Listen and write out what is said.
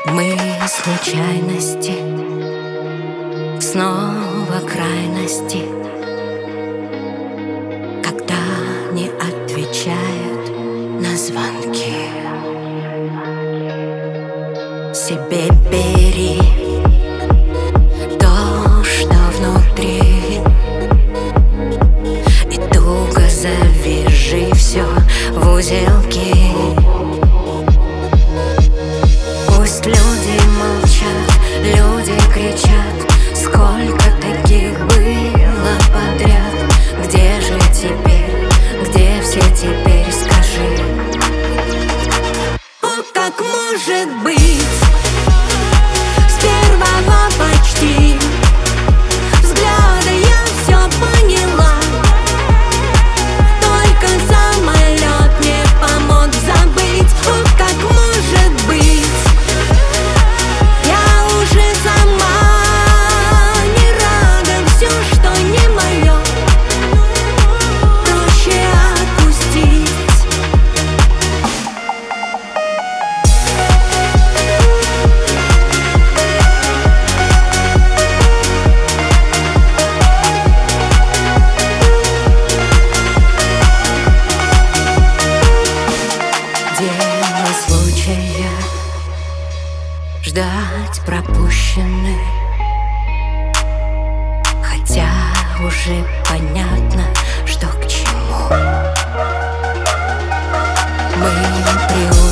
Мы случайности, снова крайности, когда не отвечают на звонки. Себе бери то, что внутри, и туго завяжи все в узелки. Пусть люди молчат, люди кричат, сколько таких было подряд. Где же теперь, где все теперь, скажи? О, как может быть? С первого почти взгляда я все поняла. Только самолет мне помог забыть. О, как может быть? Дело случая ждать пропущенных, хотя уже понятно, что к чему. Мы